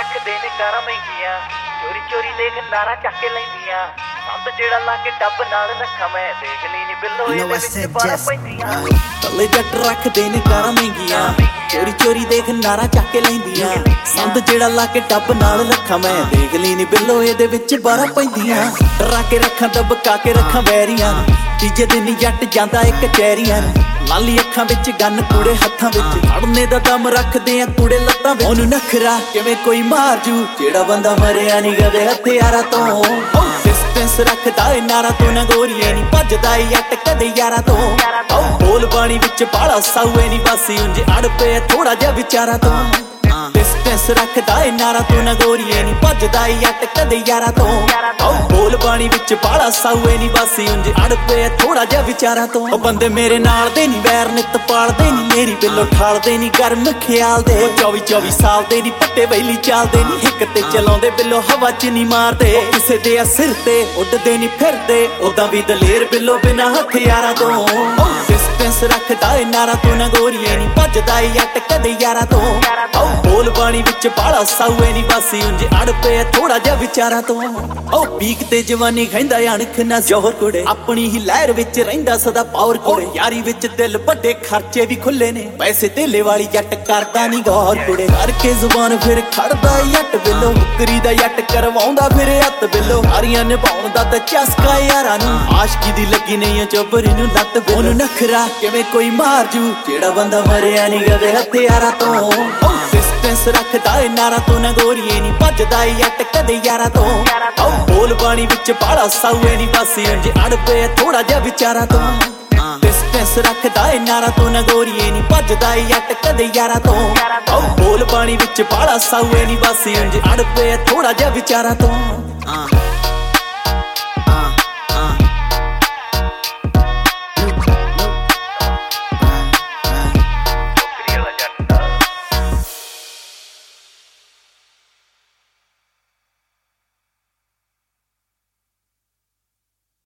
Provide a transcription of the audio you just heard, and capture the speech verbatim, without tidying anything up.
ਰੱਖਦੇ ਨੇ ਕਾਰਾਂ ਮਹਿੰਗੀਆਂ, ਚੋਰੀ ਚੋਰੀ ਦੇਖ ਨਾਰਾ ਚੱਕ ਕੇ ਲੈਂਦੀਆਂ। ਸੰਦ ਜਿਹੜਾ ਲਾ ਕੇ ਟੱਬ ਨਾਲ ਰੱਖਾਂ ਮੈਂ, ਦੇਖ ਲਈ ਨੀ ਬਿੱਲੋ ਇਹਦੇ ਵਿੱਚ ਬਾਰਾਂ ਪੈਂਦੀਆਂ। ਕੱਲੇ ਜੱਟ ਰੱਖਦੇ ਨੇ ਕਾਰਾਂ ਮਹਿੰਗੀਆਂ, ਚੋਰੀ ਚੋਰੀ ਦੇਖ ਨਾਰਾ ਚੱਕ ਕੇ ਲੈਂਦੀਆਂ। ਸੰਦ ਜਿਹੜਾ ਲਾ ਕੇ ਟੱਬ ਨਾਲ ਰੱਖਾਂ ਮੈਂ, ਦੇਖ ਲਈ ਨੀ ਬਿੱਲੋ ਇਹਦੇ ਵਿੱਚ ਬਾਰਾਂ ਪੈਂਦੀਆਂ। ਡਰਾ ਕੇ ਰੱਖਾਂ ਦਬਕਾ ਕੇ ਰੱਖਾਂ ਵੈਰੀਆਂ, ਤੀਜੇ ਦਿਨ ਜੱਟ ਜਾਂਦਾ ਏ ਕਚਹਿਰੀਆਂ। ਲਾਲੀ ਅੱਖਾਂ ਵਿੱਚ ਗੰਨ ਕੁੜੇ ਹੱਥਾਂ ਵਿੱਚ, ਫੜਨੇ ਦਾ ਦਮ ਰੱਖਦੇ ਆ ਕੁੜੇ ਲੱਤਾਂ ਵਿੱਚ। ਉਹਨੂੰ ਨਖਰਾ ਕਿਵੇਂ ਕੋਈ ਮਾਰ ਜੂ, ਜਿਹੜਾ ਬੰਦਾ ਮਰਿਆ ਨੀ ਕਦੇ ਹਥਿਆਰਾਂ ਤੋਂ। ਡਿਸਟੈਂਸ ਰੱਖਦਾ ਏ ਨਾਰਾ ਤੋਂ, ਨਾ ਗੋਰੀਏ ਨੀ ਭੱਜਦਾ ਏ ਜੱਟ ਕਦੇ ਯਾਰਾਂ ਤੋਂ। ਬੋਲ ਬਾਣੀ ਵਿੱਚ ਬਾਲਾ ਸਾਊਏ ਨੀ ਬਾਸੀ, ਉਂਝ ਅੜ ਪਏ ਥੋੜਾ ਜਿਹਾ ਵਿਚਾਰਾਂ ਤੋਂ। ਡਿਸਟੈਂਸ ਰੱਖਦਾ ਏ ਨਾਰਾ ਤੋਂ, ਨਾ ਗੋਰੀਏ ਨੀ ਭੱਜਦਾ ਏ ਜੱਟ ਕਦੇ ਯਾਰਾਂ ਤੋਂ। ਬੋਲ ਬਾਣੀ ਵਿੱਚ ਬਾਲਾ ਸਾਊਏ ਨੀ ਬਾਸੀ, ਉਂਝ ਅੜ ਪਏ ਥੋੜਾ ਜਿਹਾ ਵਿਚਾਰਾਂ ਤੋਂ। ਉਹ ਬੰਦੇ ਮੇਰੇ ਨਾਲ ਦੇ ਨੀ ਵੈਰ ਨਿੱਤ ਪਾਲਦੇ ਨੀ, ਮੇਰੀ ਬਿੱਲੋ ਠਾਲਦੇ ਨੀ ਗਰਮ ਖਿਆਲ ਦੇ। ਚੌਵੀ ਚੌਵੀ ਸਾਲ ਦੇ ਨੀ ਪੱਟੇ ਵੈਲੀ ਚਾਲਦੇ ਨੀ, ਹਿੱਕ ਤੇ ਚਲਾਉਂਦੇ ਬਿੱਲੋ ਹਵਾ ਚ ਨੀ ਮਾਰਦੇ। ਕਿਸੇ ਦੇ ਸਿਰ ਤੇ ਉੱਡਦੇ ਨੀ ਫਿਰਦੇ, ਉਦਾਂ ਵੀ ਦਲੇਰ ਬਿੱਲੋ ਬਿਨਾਂ ਹਥਿਆਰਾਂ ਤੋਂ। ਡਿਸਟੈਂਸ ਰੱਖਦਾ ਏ ਨਾਰਾ ਤੋਂ, ਨਾ ਗੋਰੀਏ ਨੀ ਭੱਜਦਾ ਏ ਜੱਟ ਕਦੇ ਯਾਰਾਂ ਤੋਂ। ਬੋਲ ਬਾਣੀ ਵਿੱਚ ਬਾਲਾ ਸਾਊਏ ਨੀ ਬਾਸੀ, ਉਂਝ ਅੜ ਪਏ ਥੋੜਾ ਜਿਹਾ ਵਿਚਾਰਾਂ ਤੋਂ। ਉਹ ਪੀਕ ਤੇ ਜਵਾਨੀ ਖੈਂਦਾ ਅਣਖ ਨਾ ਜ਼ੋਹਰ ਕੁੜੇ, ਆਪਣੀ ਹੀ ਲਹਿਰ ਵਿੱਚ ਰਹਿੰਦਾ ਸਦਾ ਪਾਵਰ ਕੁੜੇ। ਯਾਰੀ ਵਿੱਚ ਦਿਲ ਵੱਡੇ ਖਰਚੇ ਵੀ ਖੁੱਲੇ ਨੇ, ਪੈਸੇ ਧੇਲੇ ਵਾਲੀ ਜੱਟ ਕਰਦਾ ਨੀ ਗੌਰ ਕੁੜੇ। ਕਰਕੇ ਜ਼ੁਬਾਨ ਫਿਰ ਖੜਦਾ ਜੱਟ ਬਿੱਲੋ, ਮੁੱਕਰੀ ਦਾ ਜੱਟ ਕਰਵਾਉਂਦਾ ਫਿਰ ਹੱਥ ਬਿੱਲੋ। ਹਾਰੀਆਂ ਨਿਭਾਉਣ ਦਾ ਤਾਂ ਚਸਕਾ ਯਾਰਾਂ ਨੂੰ, ਆਸ਼ਕੀ ਦੀ ਲੱਗੀ ਨਹੀਂ ਚੋਬਰੀ ਨੂੰ ਲੱਤ ਬਿੱਲੋ। ਉਹਨੂੰ ਨਖਰਾ ਕਿਵੇਂ ਕੋਈ ਮਾਰ ਜੂ, ਜਿਹੜਾ ਬੰਦਾ ਮਰਿਆ ਨੀ ਕਦੇ ਹਥਿਆਰਾਂ ਤੋਂ। ਡਿਸਟੈਂਸ ਰੱਖਦਾ ਏ ਨਾਰਾ ਤੋਂ, ਨਾ ਗੋਰੀਏ ਨੀ ਭੱਜਦਾ ਏ ਜੱਟ ਕਦੇ ਯਾਰਾਂ ਤੋਂ। ਬੋਲ ਬਾਣੀ ਵਿੱਚ ਬਾਲਾ ਸਾਊਏ ਨੀ ਬਾਸੀ, ਉਂਝ ਅੜ ਪਏ ਥੋੜਾ ਜਿਹਾ ਵਿਚਾਰਾਂ ਤੋਂ। ਡਿਸਟੈਂਸ ਰੱਖਦਾ ਏ ਨਾਰਾ ਤੋਂ, ਨਾ ਗੋਰੀਏ ਨੀ ਭੱਜਦਾ ਏ ਜੱਟ ਕਦੇ ਯਾਰਾਂ ਤੋਂ। ਬੋਲ ਬਾਣੀ ਵਿੱਚ ਬਾਲਾ ਸਾਊਏ ਨੀ ਬਾਸੀ, ਉਂਝ ਅੜ ਪਏ ਥੋੜਾ ਜਿਹਾ ਵਿਚਾਰਾਂ ਤੋਂ।